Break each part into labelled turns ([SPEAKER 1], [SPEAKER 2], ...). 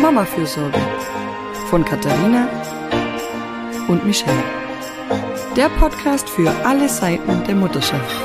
[SPEAKER 1] Mamafürsorge von Katharina und Michelle. Der Podcast für alle Seiten der Mutterschaft.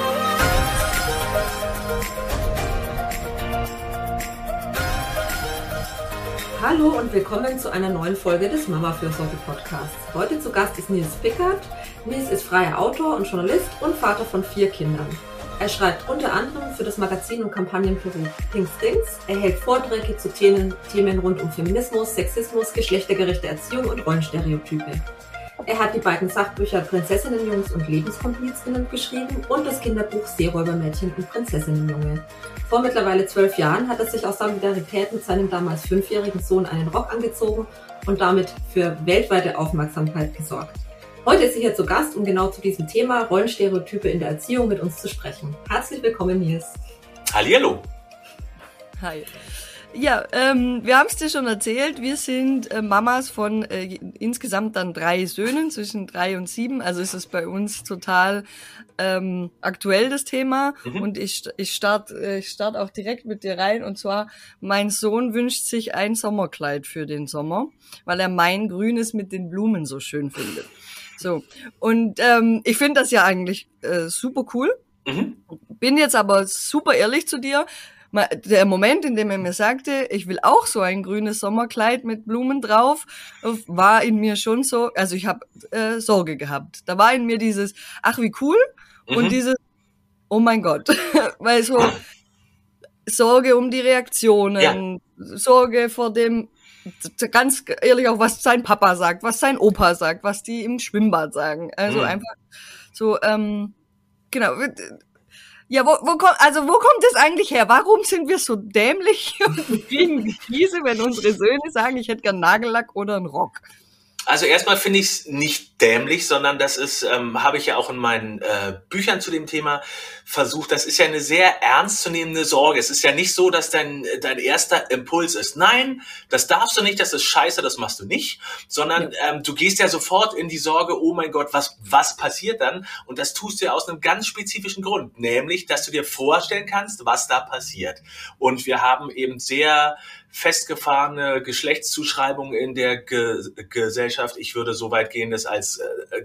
[SPEAKER 2] Hallo und willkommen zu einer neuen Folge des Mamafürsorge-Podcasts. Heute zu Gast ist Nils Pickert. Nils ist freier Autor und Journalist und Vater von 4 Kindern. Er schreibt unter anderem für das Magazin und Kampagnenbüro Pink Stings. Er hält Vorträge zu Themen rund um Feminismus, Sexismus, geschlechtergerechte Erziehung und Rollenstereotype. Er hat die beiden Sachbücher Prinzessinnenjungs und Lebenskomplizinnen geschrieben und das Kinderbuch Seeräubermädchen und Prinzessinnenjunge. Vor mittlerweile 12 Jahren hat er sich aus Solidarität mit seinem damals 5-jährigen Sohn einen Rock angezogen und damit für weltweite Aufmerksamkeit gesorgt. Heute ist er hier zu Gast, um genau zu diesem Thema Rollenstereotype in der Erziehung mit uns zu sprechen. Herzlich willkommen, Nils.
[SPEAKER 3] Hallihallo.
[SPEAKER 1] Hi. Ja, wir haben es dir schon erzählt, wir sind Mamas von insgesamt dann 3 Söhnen, zwischen 3 und 7, also ist es bei uns total aktuell, das Thema. Und ich start auch direkt mit dir rein, und zwar, mein Sohn wünscht sich ein Sommerkleid für den Sommer, weil er mein Grünes mit den Blumen so schön findet. So, und ich finde das ja eigentlich super cool, bin jetzt aber super ehrlich zu dir. Der Moment, in dem er mir sagte, ich will auch so ein grünes Sommerkleid mit Blumen drauf, war in mir schon so, also ich habe Sorge gehabt. Da war in mir dieses, ach wie cool, und dieses, oh mein Gott, weil so Sorge um die Reaktionen, Sorge vor dem, ganz ehrlich auch, was sein Papa sagt, was sein Opa sagt, was die im Schwimmbad sagen. Also einfach so, genau. Ja, wo kommt es eigentlich her? Warum sind wir so dämlich und kriegen die Krise, wenn unsere Söhne sagen, ich hätte gern Nagellack oder einen Rock?
[SPEAKER 3] Also erstmal finde ich es nicht dämlich, sondern das ist, habe ich ja auch in meinen Büchern zu dem Thema versucht, das ist ja eine sehr ernstzunehmende Sorge. Es ist ja nicht so, dass dein erster Impuls ist, nein, das darfst du nicht, das ist scheiße, das machst du nicht, sondern du gehst ja sofort in die Sorge, oh mein Gott, was passiert dann? Und das tust du ja aus einem ganz spezifischen Grund, nämlich, dass du dir vorstellen kannst, was da passiert. Und wir haben eben sehr festgefahrene Geschlechtszuschreibungen in der Gesellschaft. Ich würde so weit gehen, das als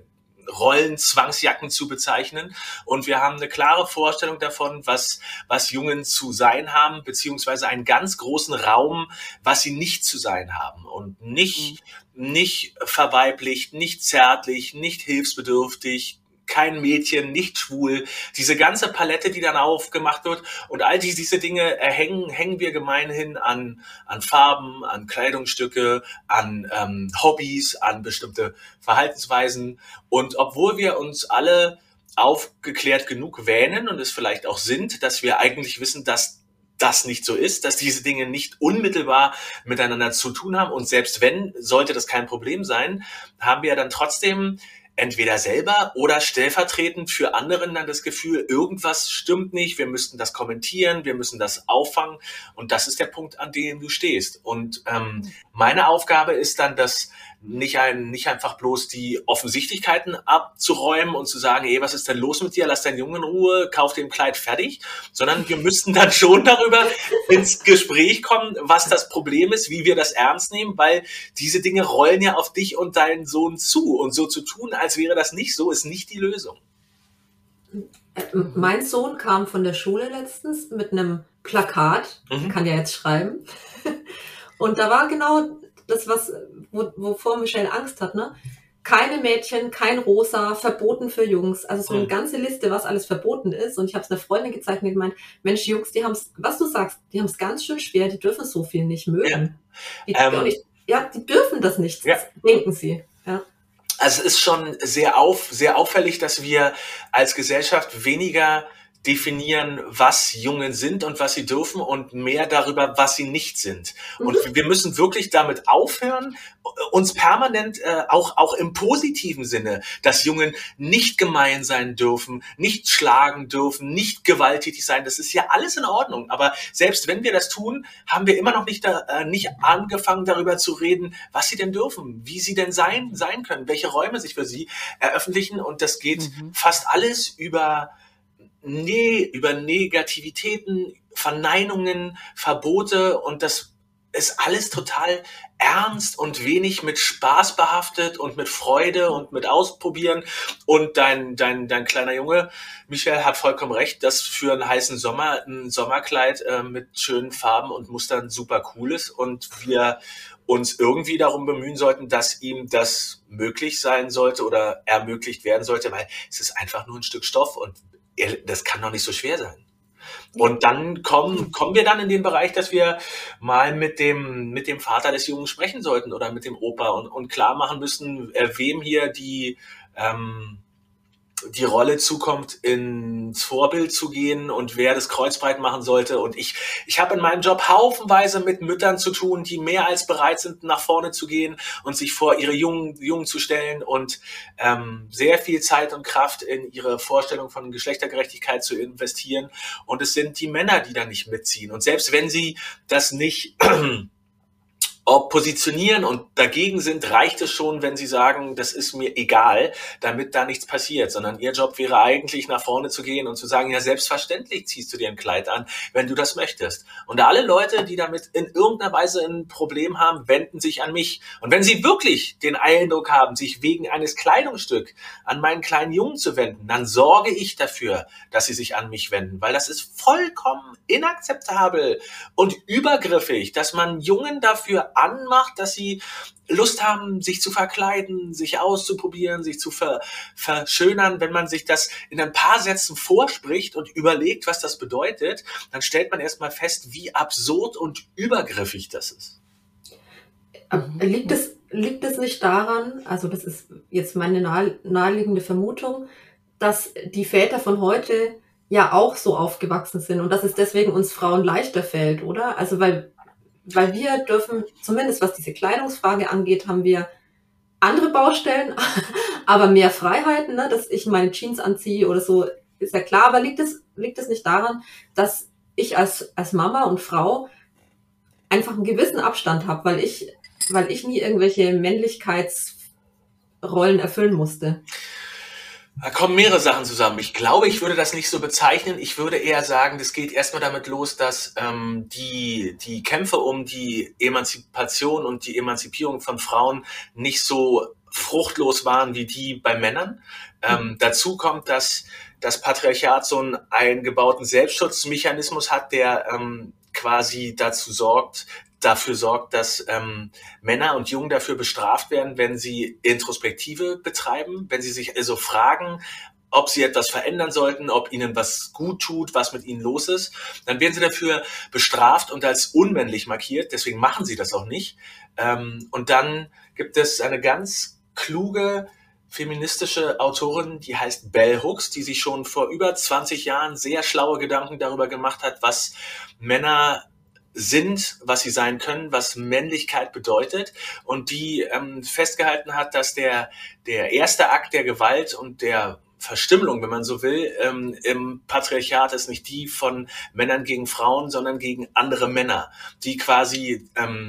[SPEAKER 3] Rollenzwangsjacken zu bezeichnen. Und wir haben eine klare Vorstellung davon, was Jungen zu sein haben, beziehungsweise einen ganz großen Raum, was sie nicht zu sein haben. Und nicht verweiblicht, nicht zärtlich, nicht hilfsbedürftig, kein Mädchen, nicht schwul, diese ganze Palette, die dann aufgemacht wird, und all diese Dinge hängen wir gemeinhin an Farben, an Kleidungsstücke, an Hobbys, an bestimmte Verhaltensweisen. Und obwohl wir uns alle aufgeklärt genug wähnen und es vielleicht auch sind, dass wir eigentlich wissen, dass das nicht so ist, dass diese Dinge nicht unmittelbar miteinander zu tun haben, und selbst wenn, sollte das kein Problem sein, haben wir dann trotzdem entweder selber oder stellvertretend für anderen dann das Gefühl, irgendwas stimmt nicht, wir müssten das kommentieren, wir müssen das auffangen, und das ist der Punkt, an dem du stehst. Und meine Aufgabe ist dann, das nicht einfach bloß die Offensichtlichkeiten abzuräumen und zu sagen, was ist denn los mit dir, lass deinen Jungen in Ruhe, kauf dir ein Kleid, fertig, sondern wir müssten dann schon darüber ins Gespräch kommen, was das Problem ist, wie wir das ernst nehmen, weil diese Dinge rollen ja auf dich und deinen Sohn zu, und so zu tun, als wäre das nicht so, ist nicht die Lösung.
[SPEAKER 2] Mein Sohn kam von der Schule letztens mit einem Plakat, kann ja jetzt schreiben, und da war genau das, wovor Michelle Angst hat, ne? Keine Mädchen, kein Rosa, verboten für Jungs. Also so eine ganze Liste, was alles verboten ist. Und ich habe es einer Freundin gezeigt und gemeint, Mensch, Jungs, die haben es, was du sagst, die haben es ganz schön schwer, die dürfen so viel nicht mögen. Die dürfen das nicht, denken sie. Ja.
[SPEAKER 3] Also es ist schon sehr auffällig, dass wir als Gesellschaft weniger definieren, was Jungen sind und was sie dürfen, und mehr darüber, was sie nicht sind. Und wir müssen wirklich damit aufhören, uns permanent, auch im positiven Sinne, dass Jungen nicht gemein sein dürfen, nicht schlagen dürfen, nicht gewalttätig sein. Das ist ja alles in Ordnung. Aber selbst wenn wir das tun, haben wir immer noch nicht angefangen, darüber zu reden, was sie denn dürfen, wie sie denn sein können, welche Räume sich für sie eröffentlichen. Und das geht fast alles über Negativitäten, Verneinungen, Verbote, und das ist alles total ernst und wenig mit Spaß behaftet und mit Freude und mit Ausprobieren. Und dein kleiner Junge, Michael, hat vollkommen recht, dass für einen heißen Sommer ein Sommerkleid mit schönen Farben und Mustern super cool ist und wir uns irgendwie darum bemühen sollten, dass ihm das möglich sein sollte oder ermöglicht werden sollte, weil es ist einfach nur ein Stück Stoff und das kann doch nicht so schwer sein. Und dann kommen wir dann in den Bereich, dass wir mal mit dem Vater des Jungen sprechen sollten oder mit dem Opa und klar machen müssen, wem hier die Rolle zukommt, ins Vorbild zu gehen und wer das kreuzbreit machen sollte. Und ich habe in meinem Job haufenweise mit Müttern zu tun, die mehr als bereit sind, nach vorne zu gehen und sich vor ihre Jungen zu stellen und sehr viel Zeit und Kraft in ihre Vorstellung von Geschlechtergerechtigkeit zu investieren. Und es sind die Männer, die da nicht mitziehen. Und selbst wenn sie das nicht positionieren und dagegen sind, reicht es schon, wenn sie sagen, das ist mir egal, damit da nichts passiert, sondern ihr Job wäre eigentlich, nach vorne zu gehen und zu sagen, ja, selbstverständlich ziehst du dir ein Kleid an, wenn du das möchtest. Und alle Leute, die damit in irgendeiner Weise ein Problem haben, wenden sich an mich. Und wenn sie wirklich den Eindruck haben, sich wegen eines Kleidungsstücks an meinen kleinen Jungen zu wenden, dann sorge ich dafür, dass sie sich an mich wenden, weil das ist vollkommen inakzeptabel und übergriffig, dass man Jungen dafür anmacht, dass sie Lust haben, sich zu verkleiden, sich auszuprobieren, sich zu verschönern. Wenn man sich das in ein paar Sätzen vorspricht und überlegt, was das bedeutet, dann stellt man erstmal fest, wie absurd und übergriffig das ist.
[SPEAKER 2] Liegt es nicht daran, also das ist jetzt meine naheliegende Vermutung, dass die Väter von heute ja auch so aufgewachsen sind und dass es deswegen uns Frauen leichter fällt, oder? Also weil wir dürfen, zumindest was diese Kleidungsfrage angeht, haben wir andere Baustellen, aber mehr Freiheiten, ne, dass ich meine Jeans anziehe oder so, ist ja klar. Aber liegt es nicht daran, dass ich als Mama und Frau einfach einen gewissen Abstand habe, weil ich nie irgendwelche Männlichkeitsrollen erfüllen musste?
[SPEAKER 3] Da kommen mehrere Sachen zusammen. Ich glaube, ich würde das nicht so bezeichnen. Ich würde eher sagen, das geht erstmal damit los, dass die Kämpfe um die Emanzipation und die Emanzipierung von Frauen nicht so fruchtlos waren wie die bei Männern. Dazu kommt, dass das Patriarchat so einen eingebauten Selbstschutzmechanismus hat, der quasi dafür sorgt, dass Männer und Jungen dafür bestraft werden, wenn sie Introspektive betreiben, wenn sie sich also fragen, ob sie etwas verändern sollten, ob ihnen was gut tut, was mit ihnen los ist, dann werden sie dafür bestraft und als unmännlich markiert, deswegen machen sie das auch nicht. Und dann gibt es eine ganz kluge feministische Autorin, die heißt Bell Hooks, die sich schon vor über 20 Jahren sehr schlaue Gedanken darüber gemacht hat, was Männer sind, was sie sein können, was Männlichkeit bedeutet und die festgehalten hat, dass der erste Akt der Gewalt und der Verstümmelung, wenn man so will, im Patriarchat ist nicht die von Männern gegen Frauen, sondern gegen andere Männer, die quasi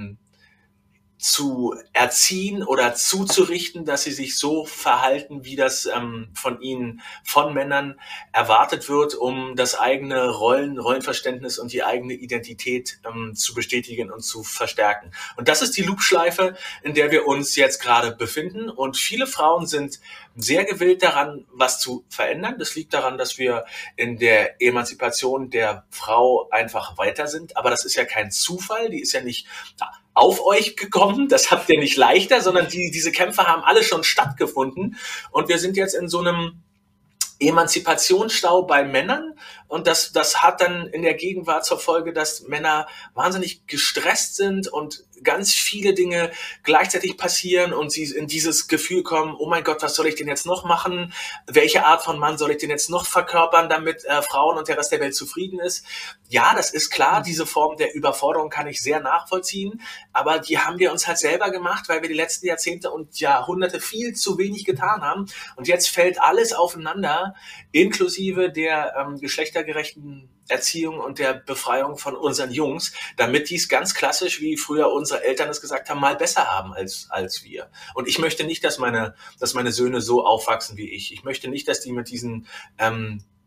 [SPEAKER 3] zu erziehen oder zuzurichten, dass sie sich so verhalten, wie das von ihnen, von Männern erwartet wird, um das eigene Rollenverständnis und die eigene Identität zu bestätigen und zu verstärken. Und das ist die Loopschleife, in der wir uns jetzt gerade befinden. Und viele Frauen sind sehr gewillt daran, was zu verändern. Das liegt daran, dass wir in der Emanzipation der Frau einfach weiter sind. Aber das ist ja kein Zufall, die ist ja nicht auf euch gekommen, das habt ihr nicht leichter, sondern diese Kämpfe haben alle schon stattgefunden und wir sind jetzt in so einem Emanzipationsstau bei Männern und das hat dann in der Gegenwart zur Folge, dass Männer wahnsinnig gestresst sind und ganz viele Dinge gleichzeitig passieren und sie in dieses Gefühl kommen, oh mein Gott, was soll ich denn jetzt noch machen? Welche Art von Mann soll ich denn jetzt noch verkörpern, damit Frauen und der Rest der Welt zufrieden ist? Ja, das ist klar, diese Form der Überforderung kann ich sehr nachvollziehen, aber die haben wir uns halt selber gemacht, weil wir die letzten Jahrzehnte und Jahrhunderte viel zu wenig getan haben und jetzt fällt alles aufeinander, inklusive der geschlechtergerechten Erziehung und der Befreiung von unseren Jungs, damit die es ganz klassisch, wie früher unsere Eltern es gesagt haben, mal besser haben als wir. Und ich möchte nicht, dass meine Söhne so aufwachsen wie ich. Ich möchte nicht, dass die mit diesen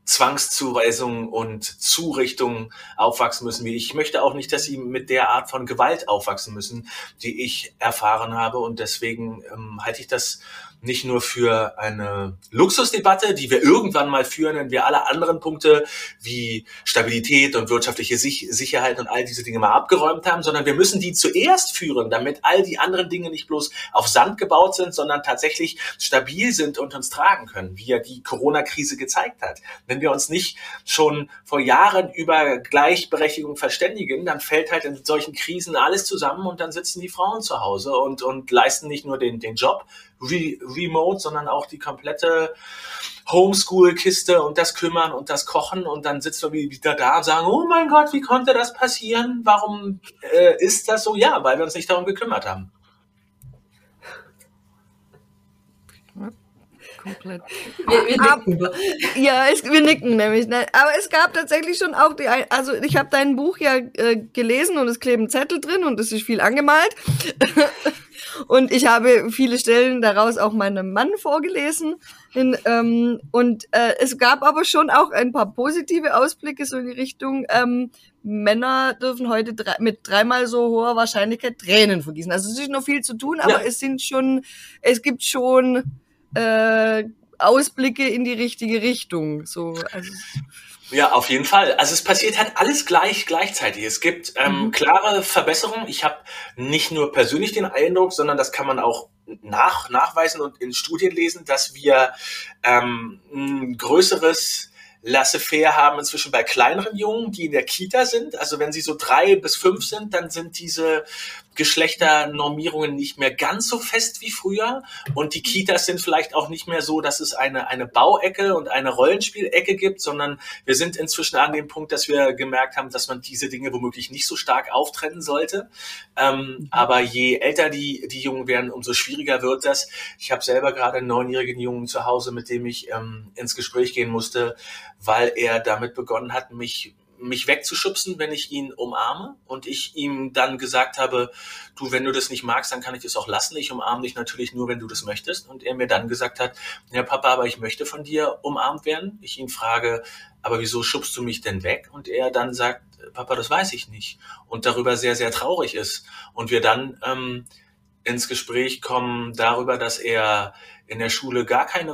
[SPEAKER 3] Zwangszuweisungen und Zurichtungen aufwachsen müssen wie ich. Ich möchte auch nicht, dass sie mit der Art von Gewalt aufwachsen müssen, die ich erfahren habe. Und deswegen halte ich das nicht nur für eine Luxusdebatte, die wir irgendwann mal führen, wenn wir alle anderen Punkte wie Stabilität und wirtschaftliche Sicherheit und all diese Dinge mal abgeräumt haben, sondern wir müssen die zuerst führen, damit all die anderen Dinge nicht bloß auf Sand gebaut sind, sondern tatsächlich stabil sind und uns tragen können, wie ja die Corona-Krise gezeigt hat. Wenn wir uns nicht schon vor Jahren über Gleichberechtigung verständigen, dann fällt halt in solchen Krisen alles zusammen und dann sitzen die Frauen zu Hause und leisten nicht nur den Job remote, sondern auch die komplette Homeschool-Kiste und das Kümmern und das Kochen und dann sitzen wir wieder da und sagen, oh mein Gott, wie konnte das passieren? Warum ist das so? Ja, weil wir uns nicht darum gekümmert haben.
[SPEAKER 1] Komplett.
[SPEAKER 2] Wir nicken.
[SPEAKER 1] Ja, wir nicken nämlich. Ne? Aber es gab tatsächlich schon auch also ich habe dein Buch ja gelesen und es kleben Zettel drin und es ist viel angemalt. Und ich habe viele Stellen daraus auch meinem Mann vorgelesen. Es gab aber schon auch ein paar positive Ausblicke so in die Richtung, Männer dürfen heute mit dreimal so hoher Wahrscheinlichkeit Tränen vergießen. Also es ist noch viel zu tun, aber es gibt schon Ausblicke in die richtige Richtung. So, also
[SPEAKER 3] ja, auf jeden Fall. Also es passiert halt alles gleichzeitig. Es gibt klare Verbesserungen. Ich habe nicht nur persönlich den Eindruck, sondern das kann man auch nachweisen und in Studien lesen, dass wir ein größeres Laissez-faire haben inzwischen bei kleineren Jungen, die in der Kita sind. Also wenn sie so 3 bis 5 sind, dann sind diese Geschlechternormierungen nicht mehr ganz so fest wie früher. Und die Kitas sind vielleicht auch nicht mehr so, dass es eine Bauecke und eine Rollenspielecke gibt, sondern wir sind inzwischen an dem Punkt, dass wir gemerkt haben, dass man diese Dinge womöglich nicht so stark auftrennen sollte. Aber je älter die Jungen werden, umso schwieriger wird das. Ich habe selber gerade einen 9-jährigen Jungen zu Hause, mit dem ich ins Gespräch gehen musste, weil er damit begonnen hat, mich wegzuschubsen, wenn ich ihn umarme und ich ihm dann gesagt habe, du, wenn du das nicht magst, dann kann ich das auch lassen. Ich umarme dich natürlich nur, wenn du das möchtest. Und er mir dann gesagt hat, ja Papa, aber ich möchte von dir umarmt werden. Ich ihn frage, aber wieso schubst du mich denn weg? Und er dann sagt, Papa, das weiß ich nicht. Und darüber sehr, sehr traurig ist. Und wir dann ins Gespräch kommen darüber, dass er in der Schule gar keine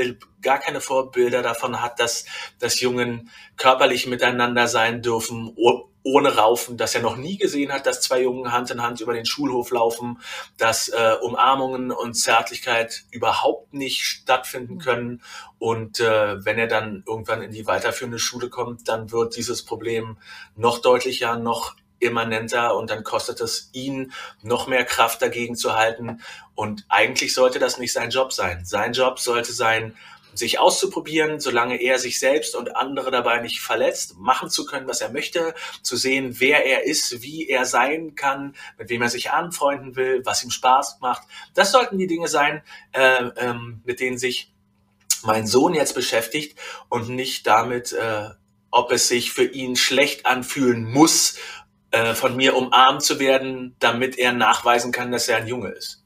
[SPEAKER 3] Vorbilder davon hat, dass Jungen körperlich miteinander sein dürfen, ohne Raufen, dass er noch nie gesehen hat, dass 2 Jungen Hand in Hand über den Schulhof laufen, dass Umarmungen und Zärtlichkeit überhaupt nicht stattfinden können. Und wenn er dann irgendwann in die weiterführende Schule kommt, dann wird dieses Problem noch deutlicher, noch immanenter und dann kostet es ihn noch mehr Kraft dagegen zu halten und eigentlich sollte das nicht sein Job sein. Sein Job sollte sein, sich auszuprobieren, solange er sich selbst und andere dabei nicht verletzt, machen zu können, was er möchte, zu sehen, wer er ist, wie er sein kann, mit wem er sich anfreunden will, was ihm Spaß macht. Das sollten die Dinge sein, mit denen sich mein Sohn jetzt beschäftigt und nicht damit, ob es sich für ihn schlecht anfühlen muss, von mir umarmt zu werden, damit er nachweisen kann, dass er ein Junge ist.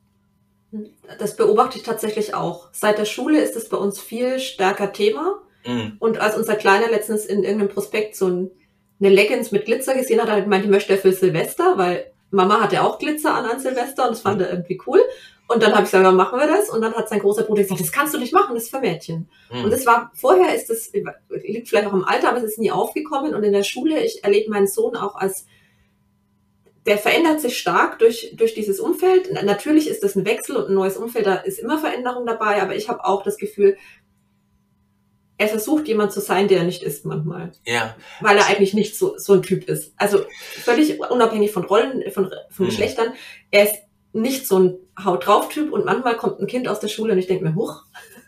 [SPEAKER 2] Das beobachte ich tatsächlich auch. Seit der Schule ist es bei uns viel stärker Thema. Und als unser Kleiner letztens in irgendeinem Prospekt so eine Leggings mit Glitzer gesehen hat, hat er gemeint, die möchte er für Silvester, weil Mama hatte auch Glitzer an Silvester und das fand er irgendwie cool. Und dann habe ich gesagt, ja, machen wir das. Und dann hat sein großer Bruder gesagt, das kannst du nicht machen, das ist für Mädchen. Und das war, vorher liegt vielleicht auch im Alter, aber es ist nie aufgekommen. Und in der Schule, ich erlebe meinen Sohn auch der verändert sich stark durch dieses Umfeld. Natürlich ist das ein Wechsel und ein neues Umfeld, da ist immer Veränderung dabei, aber ich habe auch das Gefühl, er versucht jemand zu sein, der er nicht ist manchmal.
[SPEAKER 3] Ja.
[SPEAKER 2] Weil er eigentlich nicht so ein Typ ist. Also völlig unabhängig von Rollen, von Geschlechtern. Er ist nicht so ein Haut-drauf-Typ und manchmal kommt ein Kind aus der Schule und ich denke mir, huch.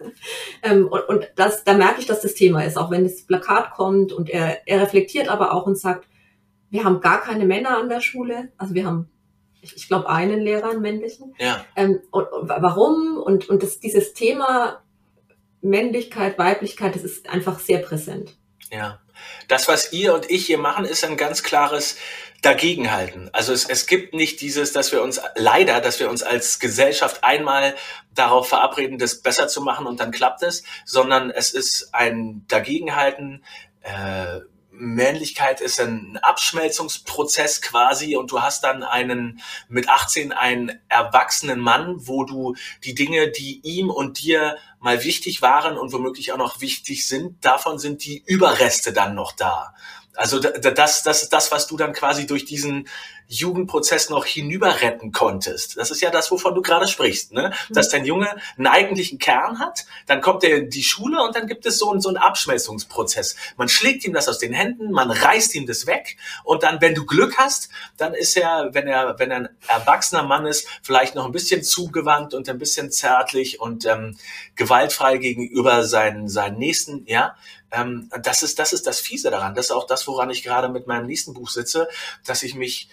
[SPEAKER 2] Und da merke ich, dass das Thema ist, auch wenn das Plakat kommt und er reflektiert aber auch und sagt, wir haben gar keine Männer an der Schule. Also wir haben, ich glaube, einen Lehrer, einen männlichen.
[SPEAKER 3] Ja.
[SPEAKER 2] Und warum? Und dieses Thema Männlichkeit, Weiblichkeit, das ist einfach sehr präsent.
[SPEAKER 3] Ja. Das, was ihr und ich hier machen, ist ein ganz klares dagegenhalten. Also es gibt nicht dieses, dass wir uns als Gesellschaft einmal darauf verabreden, das besser zu machen und dann klappt es, sondern es ist ein Dagegenhalten. Männlichkeit ist ein Abschmelzungsprozess quasi und du hast dann mit 18 einen erwachsenen Mann, wo du die Dinge, die ihm und dir mal wichtig waren und womöglich auch noch wichtig sind, davon sind die Überreste dann noch da. Also das ist das, was du dann quasi durch diesen Jugendprozess noch hinüber retten konntest. Das ist ja das, wovon du gerade sprichst, ne? Dass dein Junge einen eigentlichen Kern hat, dann kommt er in die Schule und dann gibt es so einen Abschmelzungsprozess. Man schlägt ihm das aus den Händen, man reißt ihm das weg und dann, wenn du Glück hast, dann ist er, wenn er ein erwachsener Mann ist, vielleicht noch ein bisschen zugewandt und ein bisschen zärtlich und gewaltfrei gegenüber seinen Nächsten, ja. Das ist das Fiese daran. Das ist auch das, woran ich gerade mit meinem nächsten Buch sitze, dass ich mich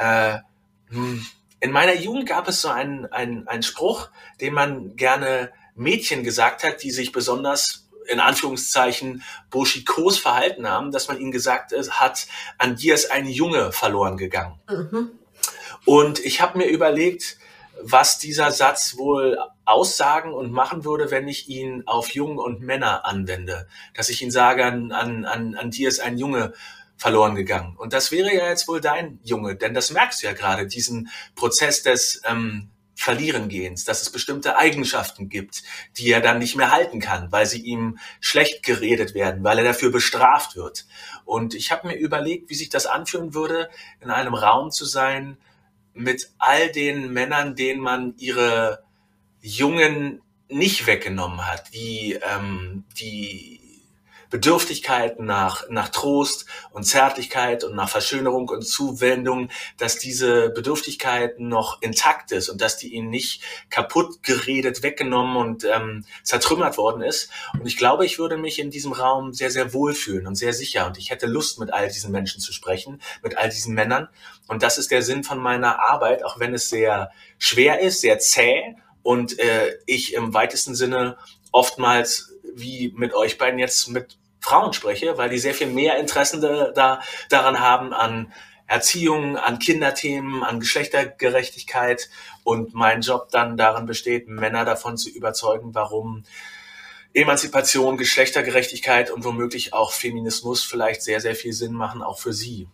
[SPEAKER 3] in meiner Jugend gab es so einen Spruch, den man gerne Mädchen gesagt hat, die sich besonders in Anführungszeichen burschikos verhalten haben, dass man ihnen gesagt hat, an dir ist ein Junge verloren gegangen. Mhm. Und ich habe mir überlegt, was dieser Satz wohl aussagen und machen würde, wenn ich ihn auf Jungen und Männer anwende. Dass ich ihnen sage, an dir ist ein Junge verloren gegangen. Und das wäre ja jetzt wohl dein Junge, denn das merkst du ja gerade, diesen Prozess des Verlierengehens, dass es bestimmte Eigenschaften gibt, die er dann nicht mehr halten kann, weil sie ihm schlecht geredet werden, weil er dafür bestraft wird. Und ich habe mir überlegt, wie sich das anfühlen würde, in einem Raum zu sein mit all den Männern, denen man ihre Jungen nicht weggenommen hat, die Bedürftigkeit nach Trost und Zärtlichkeit und nach Verschönerung und Zuwendung, dass diese Bedürftigkeit noch intakt ist und dass die ihnen nicht kaputt geredet, weggenommen und zertrümmert worden ist. Und ich glaube, ich würde mich in diesem Raum sehr, sehr wohlfühlen und sehr sicher. Und ich hätte Lust, mit all diesen Menschen zu sprechen, mit all diesen Männern. Und das ist der Sinn von meiner Arbeit, auch wenn es sehr schwer ist, sehr zäh und ich im weitesten Sinne oftmals wie mit euch beiden jetzt mit Frauen spreche, weil die sehr viel mehr Interessen daran haben, an Erziehung, an Kinderthemen, an Geschlechtergerechtigkeit und mein Job dann darin besteht, Männer davon zu überzeugen, warum Emanzipation, Geschlechtergerechtigkeit und womöglich auch Feminismus vielleicht sehr, sehr viel Sinn machen, auch für sie.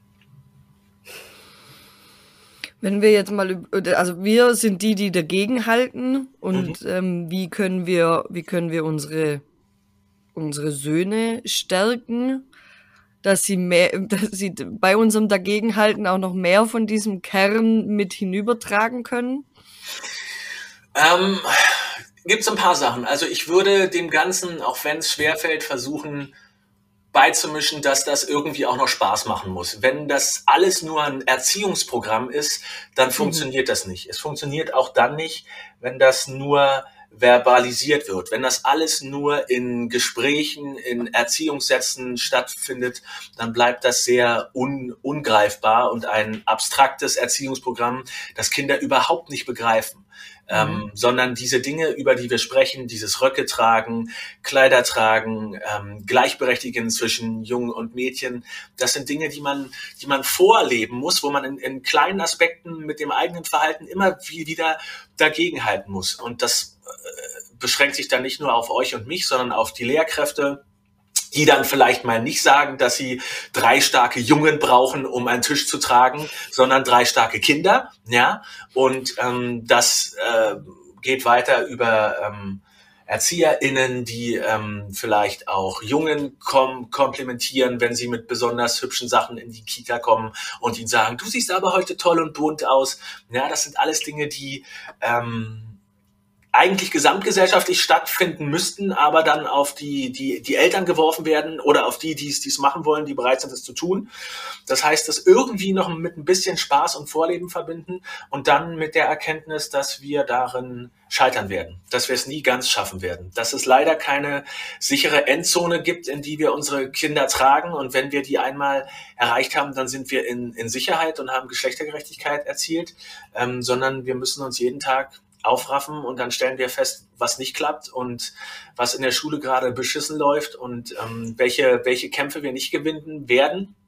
[SPEAKER 1] Wenn wir jetzt mal, also wir sind die dagegen halten und wie können wir unsere Söhne stärken, dass sie bei unserem Dagegenhalten auch noch mehr von diesem Kern mit hinübertragen können?
[SPEAKER 3] Gibt es ein paar Sachen. Also ich würde dem Ganzen, auch wenn es schwerfällt, versuchen beizumischen, dass das irgendwie auch noch Spaß machen muss. Wenn das alles nur ein Erziehungsprogramm ist, dann funktioniert das nicht. Es funktioniert auch dann nicht, wenn das nur verbalisiert wird. Wenn das alles nur in Gesprächen, in Erziehungssätzen stattfindet, dann bleibt das sehr ungreifbar und ein abstraktes Erziehungsprogramm, das Kinder überhaupt nicht begreifen. Sondern diese Dinge, über die wir sprechen, dieses Röcke tragen, Kleider tragen, Gleichberechtigen zwischen Jungen und Mädchen, das sind Dinge, die man vorleben muss, wo man in kleinen Aspekten mit dem eigenen Verhalten immer wieder dagegenhalten muss. Und das beschränkt sich dann nicht nur auf euch und mich, sondern auf die Lehrkräfte, die dann vielleicht mal nicht sagen, dass sie 3 starke Jungen brauchen, um einen Tisch zu tragen, sondern 3 starke Kinder, ja. Und das geht weiter über ErzieherInnen, die vielleicht auch Jungen komplimentieren, wenn sie mit besonders hübschen Sachen in die Kita kommen und ihnen sagen, du siehst aber heute toll und bunt aus. Ja, das sind alles Dinge, die eigentlich gesamtgesellschaftlich stattfinden müssten, aber dann auf die Eltern geworfen werden oder auf die es machen wollen, die bereit sind, es zu tun. Das heißt, das irgendwie noch mit ein bisschen Spaß und Vorleben verbinden und dann mit der Erkenntnis, dass wir darin scheitern werden, dass wir es nie ganz schaffen werden, dass es leider keine sichere Endzone gibt, in die wir unsere Kinder tragen und wenn wir die einmal erreicht haben, dann sind wir in Sicherheit und haben Geschlechtergerechtigkeit erzielt, sondern wir müssen uns jeden Tag aufraffen und dann stellen wir fest, was nicht klappt und was in der Schule gerade beschissen läuft und welche Kämpfe wir nicht gewinnen werden.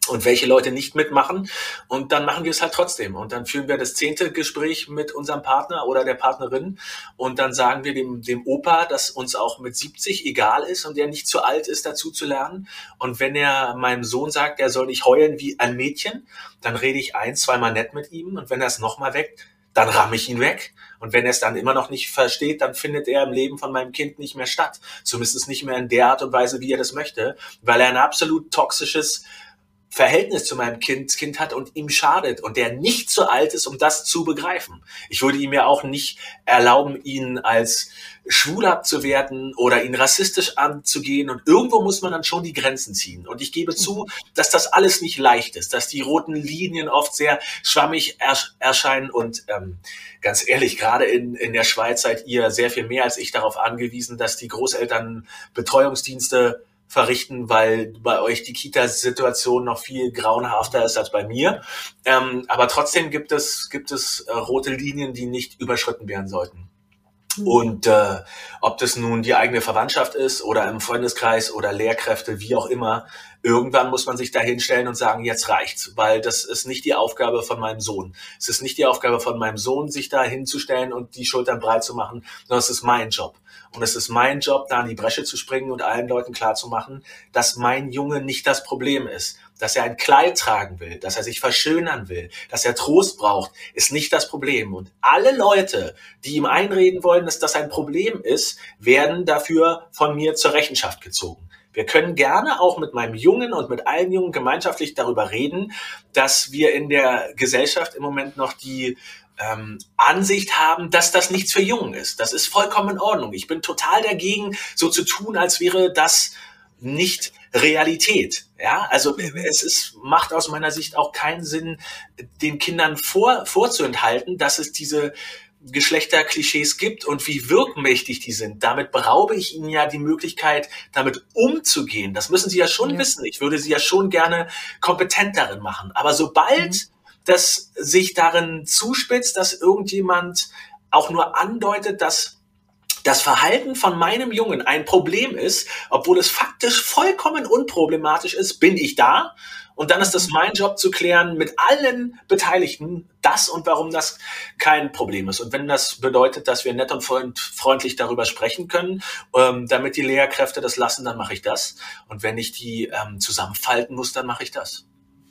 [SPEAKER 3] und welche Leute nicht mitmachen. Und dann machen wir es halt trotzdem. Und dann führen wir das 10. Gespräch mit unserem Partner oder der Partnerin. Und dann sagen wir dem Opa, dass uns auch mit 70 egal ist und der nicht zu alt ist, dazu zu lernen. Und wenn er meinem Sohn sagt, er soll nicht heulen wie ein Mädchen, dann rede ich 1-2 Mal nett mit ihm. Und wenn er es nochmal weckt, dann ramme ich ihn weg. Und wenn er es dann immer noch nicht versteht, dann findet er im Leben von meinem Kind nicht mehr statt. Zumindest nicht mehr in der Art und Weise, wie er das möchte, weil er ein absolut toxisches Verhältnis zu meinem Kind hat und ihm schadet und der nicht so alt ist, um das zu begreifen. Ich würde ihm ja auch nicht erlauben, ihn als schwul abzuwerten oder ihn rassistisch anzugehen, und irgendwo muss man dann schon die Grenzen ziehen. Und ich gebe zu, dass das alles nicht leicht ist, dass die roten Linien oft sehr schwammig erscheinen und ganz ehrlich, gerade in der Schweiz seid ihr sehr viel mehr als ich darauf angewiesen, dass die Großeltern Betreuungsdienste verrichten, weil bei euch die Kita-Situation noch viel grauenhafter ist als bei mir. Aber trotzdem gibt es rote Linien, die nicht überschritten werden sollten. Und ob das nun die eigene Verwandtschaft ist oder im Freundeskreis oder Lehrkräfte, wie auch immer, irgendwann muss man sich da hinstellen und sagen, jetzt reicht's, weil das ist nicht die Aufgabe von meinem Sohn. Es ist nicht die Aufgabe von meinem Sohn, sich da hinzustellen und die Schultern breit zu machen, sondern es ist mein Job. Und es ist mein Job, da in die Bresche zu springen und allen Leuten klarzumachen, dass mein Junge nicht das Problem ist. Dass er ein Kleid tragen will, dass er sich verschönern will, dass er Trost braucht, ist nicht das Problem. Und alle Leute, die ihm einreden wollen, dass das ein Problem ist, werden dafür von mir zur Rechenschaft gezogen. Wir können gerne auch mit meinem Jungen und mit allen Jungen gemeinschaftlich darüber reden, dass wir in der Gesellschaft im Moment noch die Ansicht haben, dass das nichts für Jungen ist. Das ist vollkommen in Ordnung. Ich bin total dagegen, so zu tun, als wäre das nicht Realität. Ja, also macht aus meiner Sicht auch keinen Sinn, den Kindern vorzuenthalten, dass es diese Geschlechterklischees gibt und wie wirkmächtig die sind. Damit beraube ich ihnen ja die Möglichkeit, damit umzugehen. Das müssen sie ja schon wissen. Ich würde sie ja schon gerne kompetent darin machen. Aber sobald das sich darin zuspitzt, dass irgendjemand auch nur andeutet, dass das Verhalten von meinem Jungen ein Problem ist, obwohl es faktisch vollkommen unproblematisch ist, bin ich da. Und dann ist das mein Job zu klären mit allen Beteiligten, das und warum das kein Problem ist. Und wenn das bedeutet, dass wir nett und freundlich darüber sprechen können, damit die Lehrkräfte das lassen, dann mache ich das. Und wenn ich die zusammenfalten muss, dann mache ich das.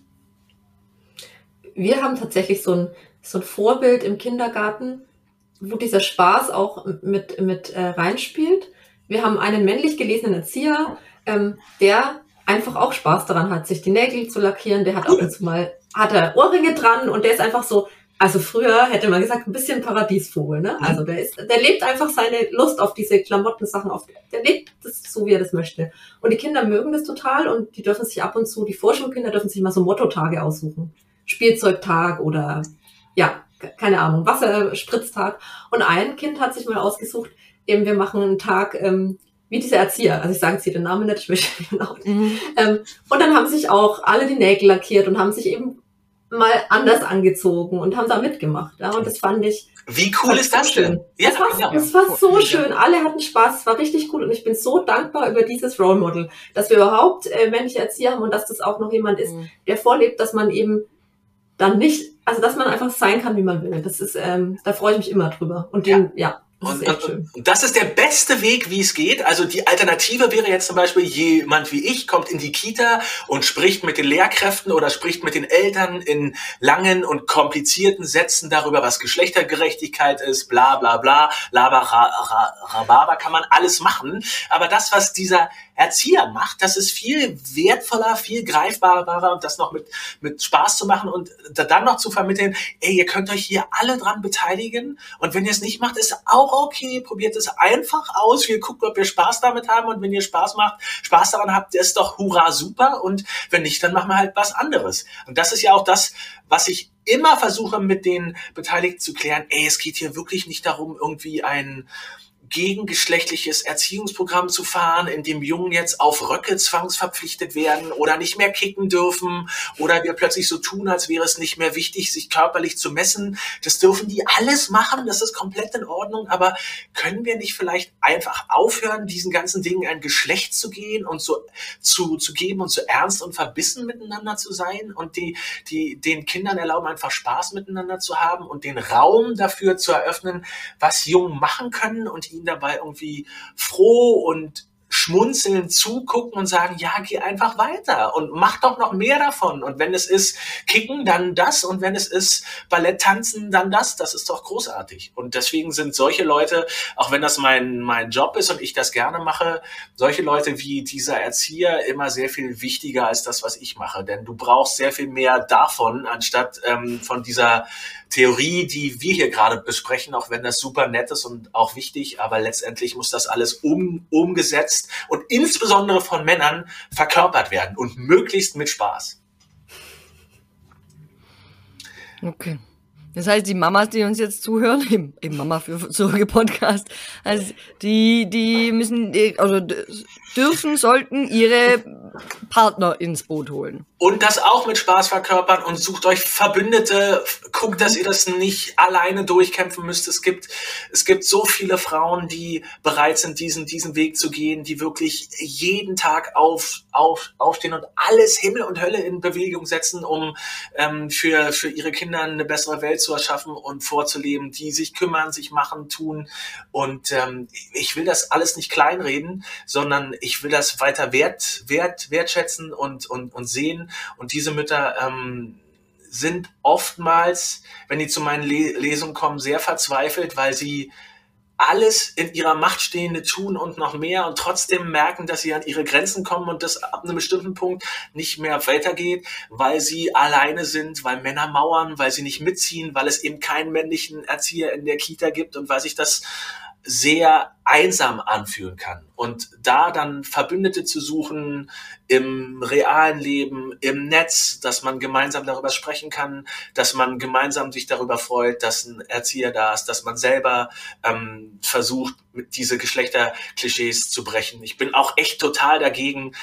[SPEAKER 2] Wir haben tatsächlich so ein Vorbild im Kindergarten, wo dieser Spaß auch mit reinspielt. Wir haben einen männlich gelesenen Erzieher, der einfach auch Spaß daran hat, sich die Nägel zu lackieren. Der hat ab und zu mal hat Ohrringe dran und der ist einfach so, also früher hätte man gesagt, ein bisschen Paradiesvogel, ne? Also der lebt einfach seine Lust auf diese Klamottensachen auf. Der lebt das so, wie er das möchte. Und die Kinder mögen das total und die dürfen sich ab und zu, die Vorschulkinder dürfen sich mal so Mottotage aussuchen. Spielzeugtag oder, ja, keine Ahnung, Wasserspritztag. Und ein Kind hat sich mal ausgesucht, eben wir machen einen Tag wie dieser Erzieher. Also ich sage jetzt hier den Namen nicht, ich möchte den Namen. Und dann haben sich auch alle die Nägel lackiert und haben sich eben mal anders angezogen und haben da mitgemacht. Ja? Und das fand ich...
[SPEAKER 3] Wie cool ist das denn?
[SPEAKER 2] Ja, das war so schön. Alle hatten Spaß, es war richtig cool. Und ich bin so dankbar über dieses Role Model, dass wir überhaupt männliche Erzieher haben und dass das auch noch jemand ist, der vorlebt, dass man eben dann nicht, also dass man einfach sein kann, wie man will. Das ist, da freue ich mich immer drüber. Und das ist echt schön.
[SPEAKER 3] Und das ist der beste Weg, wie es geht. Also die Alternative wäre jetzt zum Beispiel, jemand wie ich kommt in die Kita und spricht mit den Lehrkräften oder spricht mit den Eltern in langen und komplizierten Sätzen darüber, was Geschlechtergerechtigkeit ist, bla bla bla, Rhabarber, kann man alles machen. Aber das, was dieser Erzieher macht, das ist viel wertvoller, viel greifbarer und das noch mit Spaß zu machen und dann noch zu vermitteln, ey, ihr könnt euch hier alle dran beteiligen und wenn ihr es nicht macht, ist auch okay, probiert es einfach aus, wir gucken, ob wir Spaß damit haben und wenn ihr Spaß daran habt, ist doch hurra super und wenn nicht, dann machen wir halt was anderes. Und das ist ja auch das, was ich immer versuche mit den Beteiligten zu klären, ey, es geht hier wirklich nicht darum, irgendwie ein gegengeschlechtliches Erziehungsprogramm zu fahren, in dem Jungen jetzt auf Röcke zwangsverpflichtet werden oder nicht mehr kicken dürfen oder wir plötzlich so tun, als wäre es nicht mehr wichtig, sich körperlich zu messen. Das dürfen die alles machen, das ist komplett in Ordnung, aber können wir nicht vielleicht einfach aufhören, diesen ganzen Dingen ein Geschlecht zu gehen und so zu geben und so ernst und verbissen miteinander zu sein und den Kindern erlauben, einfach Spaß miteinander zu haben und den Raum dafür zu eröffnen, was Jungen machen können und ihnen dabei irgendwie froh und schmunzeln zugucken und sagen, ja, geh einfach weiter und mach doch noch mehr davon. Und wenn es ist Kicken, dann das. Und wenn es ist Ballett tanzen, dann das. Das ist doch großartig. Und deswegen sind solche Leute, auch wenn das mein Job ist und ich das gerne mache, solche Leute wie dieser Erzieher immer sehr viel wichtiger als das, was ich mache. Denn du brauchst sehr viel mehr davon, anstatt von dieser Theorie, die wir hier gerade besprechen, auch wenn das super nett ist und auch wichtig, aber letztendlich muss das alles umgesetzt und insbesondere von Männern verkörpert werden und möglichst mit Spaß.
[SPEAKER 1] Okay. Das heißt, die Mamas, die uns jetzt zuhören, im Mama für Sorge Podcast, also die müssen, also sollten ihre Partner ins Boot holen.
[SPEAKER 3] Und das auch mit Spaß verkörpern und sucht euch Verbündete, guckt, dass ihr das nicht alleine durchkämpfen müsst. Es gibt so viele Frauen, die bereit sind, diesen Weg zu gehen, die wirklich jeden Tag aufstehen und alles Himmel und Hölle in Bewegung setzen, um für ihre Kinder eine bessere Welt zu erschaffen und vorzuleben, die sich kümmern, sich machen, tun. Und ich will das alles nicht kleinreden, sondern ich will das weiter wertschätzen und sehen. Und diese Mütter sind oftmals, wenn die zu meinen Lesungen kommen, sehr verzweifelt, weil sie alles in ihrer Macht Stehende tun und noch mehr und trotzdem merken, dass sie an ihre Grenzen kommen und das ab einem bestimmten Punkt nicht mehr weitergeht, weil sie alleine sind, weil Männer mauern, weil sie nicht mitziehen, weil es eben keinen männlichen Erzieher in der Kita gibt und weil sich das sehr einsam anfühlen kann. Und da dann Verbündete zu suchen im realen Leben, im Netz, dass man gemeinsam darüber sprechen kann, dass man gemeinsam sich darüber freut, dass ein Erzieher da ist, dass man selber versucht, diese Geschlechterklischees zu brechen. Ich bin auch echt total dagegen,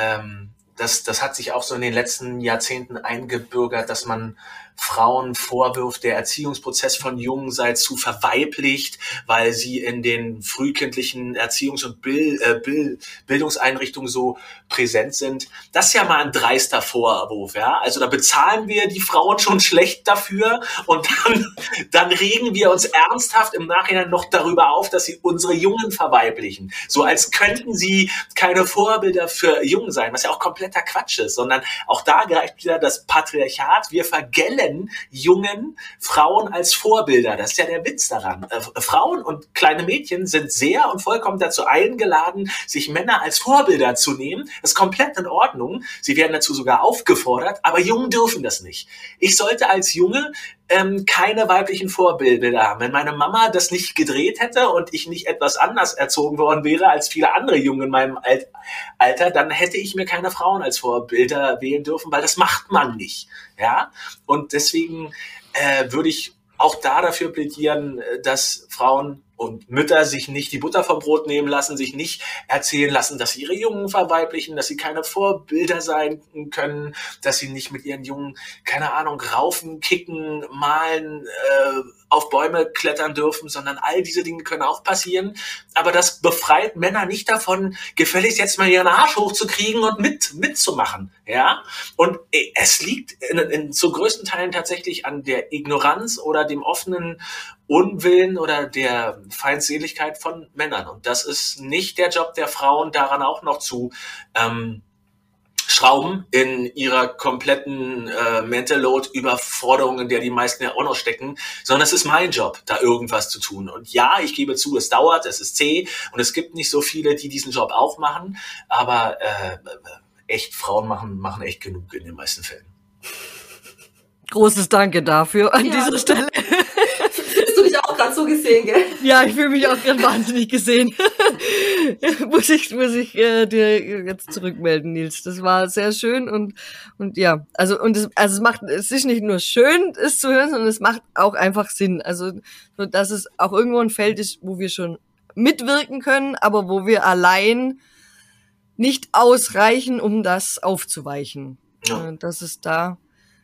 [SPEAKER 3] das hat sich auch so in den letzten Jahrzehnten eingebürgert, dass man Frauen vorwirft, der Erziehungsprozess von Jungen sei zu verweiblicht, weil sie in den frühkindlichen Erziehungs- und Bildungseinrichtungen so präsent sind. Das ist ja mal ein dreister Vorwurf, ja. Also da bezahlen wir die Frauen schon schlecht dafür und dann regen wir uns ernsthaft im Nachhinein noch darüber auf, dass sie unsere Jungen verweiblichen. So als könnten sie keine Vorbilder für Jungen sein, was ja auch kompletter Quatsch ist, sondern auch da greift wieder das Patriarchat. Wir vergällen jungen Frauen als Vorbilder. Das ist ja der Witz daran. Frauen und kleine Mädchen sind sehr und vollkommen dazu eingeladen, sich Männer als Vorbilder zu nehmen. Das ist komplett in Ordnung. Sie werden dazu sogar aufgefordert, aber Jungen dürfen das nicht. Ich sollte als Junge keine weiblichen Vorbilder haben. Wenn meine Mama das nicht gedreht hätte und ich nicht etwas anders erzogen worden wäre als viele andere Jungen in meinem Alter, dann hätte ich mir keine Frauen als Vorbilder wählen dürfen, weil das macht man nicht. Ja? Und deswegen würde ich auch da dafür plädieren, dass Frauen und Mütter sich nicht die Butter vom Brot nehmen lassen, sich nicht erzählen lassen, dass sie ihre Jungen verweiblichen, dass sie keine Vorbilder sein können, dass sie nicht mit ihren Jungen, keine Ahnung, raufen, kicken, malen, auf Bäume klettern dürfen, sondern all diese Dinge können auch passieren. Aber das befreit Männer nicht davon, gefälligst jetzt mal ihren Arsch hochzukriegen und mitzumachen. Ja? Und es liegt zu größten Teilen tatsächlich an der Ignoranz oder dem offenen Unwillen oder der Feindseligkeit von Männern. Und das ist nicht der Job der Frauen, daran auch noch zu schrauben in ihrer kompletten Mental Load Überforderung, in der die meisten ja auch noch stecken, sondern es ist mein Job, da irgendwas zu tun. Und ja, ich gebe zu, es dauert, es ist zäh und es gibt nicht so viele, die diesen Job auch machen, aber echt, Frauen machen echt genug in den meisten Fällen.
[SPEAKER 1] Großes Danke dafür an dieser Stelle.
[SPEAKER 2] Fühlst du dich auch gerade so gesehen, gell?
[SPEAKER 1] Ja, ich fühle mich auch gerade wahnsinnig gesehen. muss ich dir jetzt zurückmelden, Nils. Das war sehr schön und ja, es ist nicht nur schön, es zu hören, sondern es macht auch einfach Sinn. Also, so dass es auch irgendwo ein Feld ist, wo wir schon mitwirken können, aber wo wir allein nicht ausreichen, um das aufzuweichen. Ja. Dass es da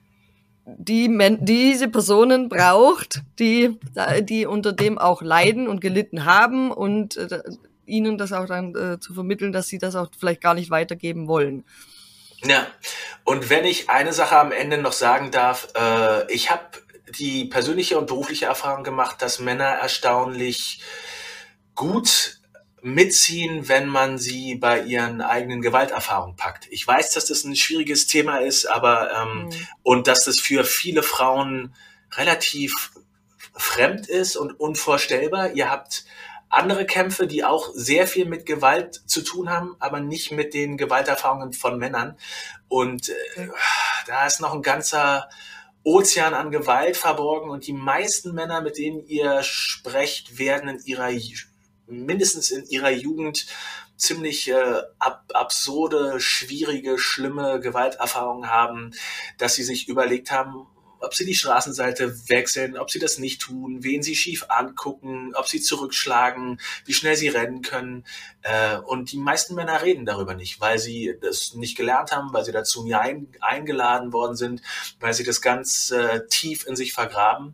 [SPEAKER 1] diese Personen braucht, die unter dem auch leiden und gelitten haben und ihnen das auch dann zu vermitteln, dass sie das auch vielleicht gar nicht weitergeben wollen.
[SPEAKER 3] Ja, und wenn ich eine Sache am Ende noch sagen darf, ich habe die persönliche und berufliche Erfahrung gemacht, dass Männer erstaunlich gut mitziehen, wenn man sie bei ihren eigenen Gewalterfahrungen packt. Ich weiß, dass das ein schwieriges Thema ist, aber und dass das für viele Frauen relativ fremd ist und unvorstellbar. Ihr habt andere Kämpfe, die auch sehr viel mit Gewalt zu tun haben, aber nicht mit den Gewalterfahrungen von Männern. Und da ist noch ein ganzer Ozean an Gewalt verborgen und die meisten Männer, mit denen ihr sprecht, werden mindestens in ihrer Jugend ziemlich absurde, schwierige, schlimme Gewalterfahrungen haben, dass sie sich überlegt haben, ob sie die Straßenseite wechseln, ob sie das nicht tun, wen sie schief angucken, ob sie zurückschlagen, wie schnell sie rennen können. Und die meisten Männer reden darüber nicht, weil sie das nicht gelernt haben, weil sie dazu nie eingeladen worden sind, weil sie das ganz tief in sich vergraben.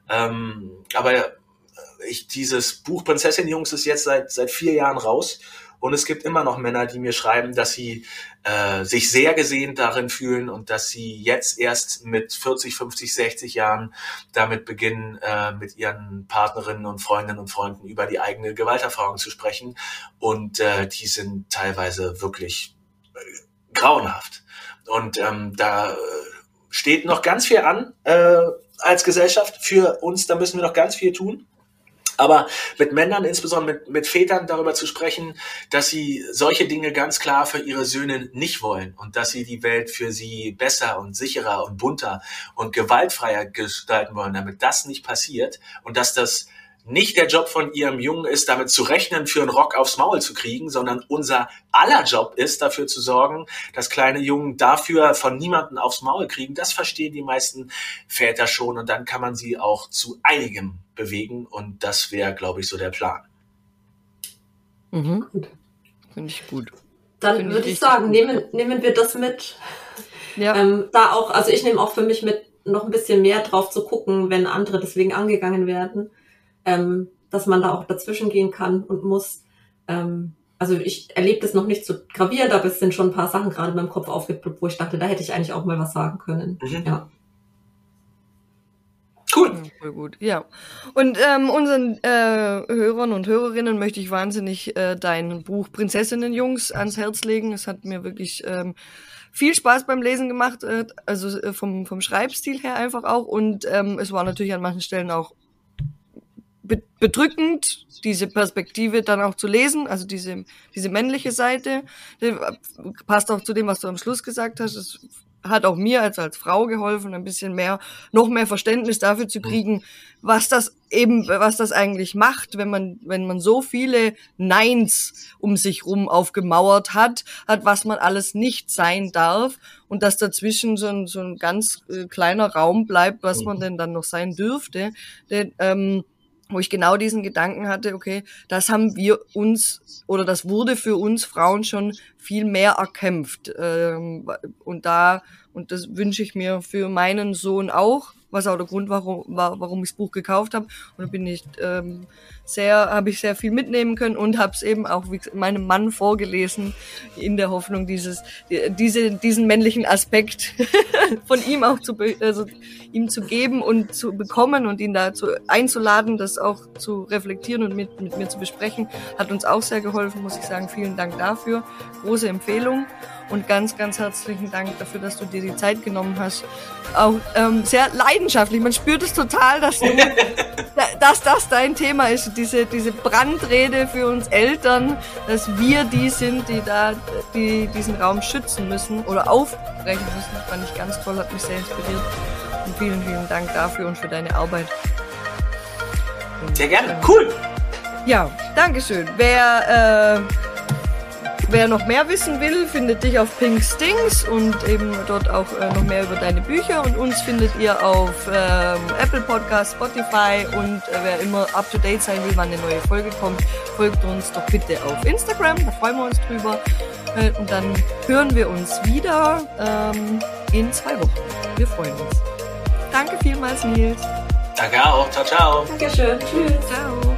[SPEAKER 3] Aber dieses Buch Prinzessin-Jungs ist jetzt seit 4 Jahren raus. Und es gibt immer noch Männer, die mir schreiben, dass sie sich sehr gesehen darin fühlen und dass sie jetzt erst mit 40, 50, 60 Jahren damit beginnen, mit ihren Partnerinnen und Freundinnen und Freunden über die eigene Gewalterfahrung zu sprechen. Und die sind teilweise wirklich grauenhaft. Und da steht noch ganz viel an als Gesellschaft für uns. Da müssen wir noch ganz viel tun. Aber mit Männern, insbesondere mit Vätern, darüber zu sprechen, dass sie solche Dinge ganz klar für ihre Söhne nicht wollen und dass sie die Welt für sie besser und sicherer und bunter und gewaltfreier gestalten wollen, damit das nicht passiert und dass das nicht der Job von ihrem Jungen ist, damit zu rechnen, für einen Rock aufs Maul zu kriegen, sondern unser aller Job ist, dafür zu sorgen, dass kleine Jungen dafür von niemandem aufs Maul kriegen. Das verstehen die meisten Väter schon und dann kann man sie auch zu einigem bewegen und das wäre, glaube ich, so der Plan.
[SPEAKER 1] Mhm. Finde ich gut.
[SPEAKER 2] Dann würde ich sagen, nehmen wir das mit. Ja. Da auch, also ich nehme auch für mich mit, noch ein bisschen mehr drauf zu gucken, wenn andere deswegen angegangen werden. Dass man da auch dazwischen gehen kann und muss. Also ich erlebe das noch nicht so gravierend, aber es sind schon ein paar Sachen gerade in meinem Kopf aufgeploppt, wo ich dachte, da hätte ich eigentlich auch mal was sagen können. Mhm. Ja.
[SPEAKER 3] Cool.
[SPEAKER 1] Ja, voll gut, ja. Und unseren Hörern und Hörerinnen möchte ich wahnsinnig dein Buch Prinzessinnen-Jungs ans Herz legen. Es hat mir wirklich viel Spaß beim Lesen gemacht, also vom Schreibstil her einfach auch. Und es war natürlich an manchen Stellen auch bedrückend, diese Perspektive dann auch zu lesen, also diese männliche Seite. Passt auch zu dem, was du am Schluss gesagt hast. Es hat auch mir als Frau geholfen, ein bisschen noch mehr Verständnis dafür zu kriegen, was das eigentlich macht, wenn man so viele Neins um sich rum aufgemauert hat, was man alles nicht sein darf und dass dazwischen so ein ganz kleiner Raum bleibt, was man denn dann noch sein dürfte. Denn, wo ich genau diesen Gedanken hatte, okay, das haben wir uns, oder das wurde für uns Frauen schon viel mehr erkämpft. Und das wünsche ich mir für meinen Sohn auch, was auch der Grund war, warum ich das Buch gekauft habe. Und da bin ich habe ich sehr viel mitnehmen können und habe es eben auch meinem Mann vorgelesen, in der Hoffnung, diesen männlichen Aspekt von ihm auch ihm zu geben und zu bekommen und ihn dazu einzuladen, das auch zu reflektieren und mit mir zu besprechen, hat uns auch sehr geholfen, muss ich sagen. Vielen Dank dafür. Große Empfehlung. Und ganz, ganz herzlichen Dank dafür, dass du dir die Zeit genommen hast. Auch sehr leidenschaftlich. Man spürt es total, dass das dein Thema ist. Diese Brandrede für uns Eltern, dass wir die sind, die diesen Raum schützen müssen oder aufbrechen müssen. Fand ich ganz toll, hat mich sehr inspiriert. Und vielen, vielen Dank dafür und für deine Arbeit.
[SPEAKER 3] Sehr gerne. Cool.
[SPEAKER 1] Ja, Dankeschön. wer noch mehr wissen will, findet dich auf Pink Stings und eben dort auch noch mehr über deine Bücher. Und uns findet ihr auf Apple Podcasts, Spotify und wer immer up to date sein will, wann eine neue Folge kommt, folgt uns doch bitte auf Instagram, da freuen wir uns drüber. Und dann hören wir uns wieder in 2 Wochen. Wir freuen uns. Danke vielmals, Nils.
[SPEAKER 3] Danke auch. Ciao, ciao.
[SPEAKER 2] Dankeschön. Tschüss.
[SPEAKER 1] Ciao.